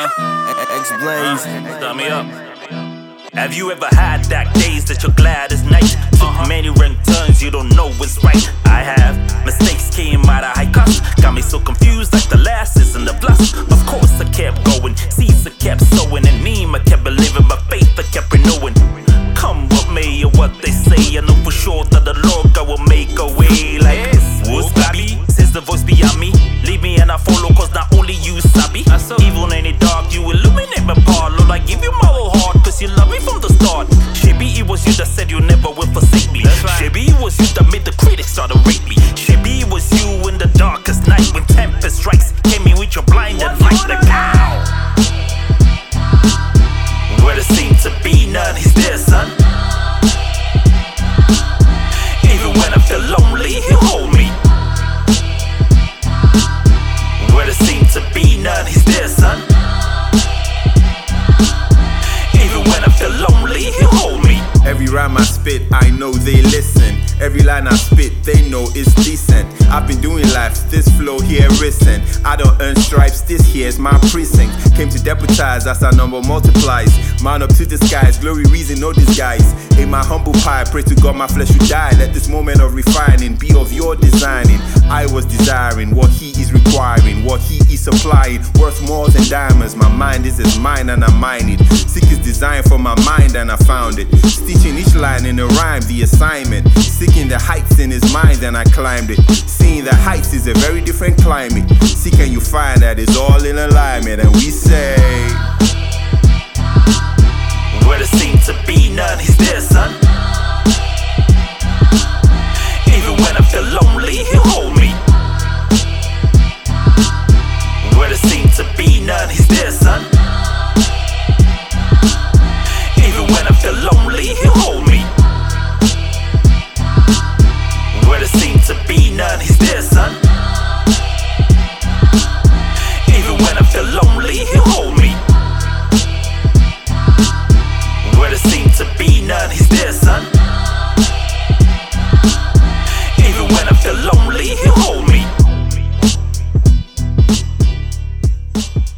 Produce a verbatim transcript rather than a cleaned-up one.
X-Blaze. Uh, start me up. Have you ever had that days that you're glad as night? Took many wrong turns, you don't know what's right. I have. Mistakes came out of high cost. Got me so confused like the lasses and the plus. Of course I kept going, seeds I kept sowing. And me, I kept believing, but faith I kept renewing. Come what may or what they say, I know for sure that the Lord God will make a way. Like, what's Bobby? Says the voice beyond me. Leave me and I follow, cause not only you sabi. Even in the dark, you illuminate my path. Lord, I give you my whole heart, cause you love me from the start. Shaby, it was you that said you never will forsake me. Shaby, it was you that made the critics start to rate me. Shaby, it was you in the darkest night when tempest strikes. Came in with your blinded light like pow. Where there seemed to be none, he's there, son. Even when I feel lonely, he'll hold me. Where there seemed to be none, he's there, son. Even when I feel lonely, he'll hold me. Every rhyme I spit, I know they listen. Every line I spit, they know it's decent. I've been doing life, this flow here isn't. I don't earn stripes, this here's my precinct. Came to deputize as our number multiplies. Man up to the skies, glory reason, no disguise. In my humble pie, pray to God my flesh should die. Let this moment of refining be of your designing. I was desiring what he is requiring, what he is supplying, worth more than diamonds. My mind is as mine and I mine it. Seek his design for my mind and I found it. Stitching each line in a rhyme, the assignment. Seeking the heights in his mind and I climbed it. Seeing the heights is a very different climate. Seek and you find that it's all in alignment. And we say, where there seemed to be none, he's there, son. Even when I feel lonely, he'll hold me. Where there seemed to be none, he's there, son. Even when I feel lonely, he'll hold me. Where there seemed to be none, he's there, son. Even when I feel lonely, he'll hold me. Where there seemed to be none, he's there, son. Even when I feel lonely, he'll hold me.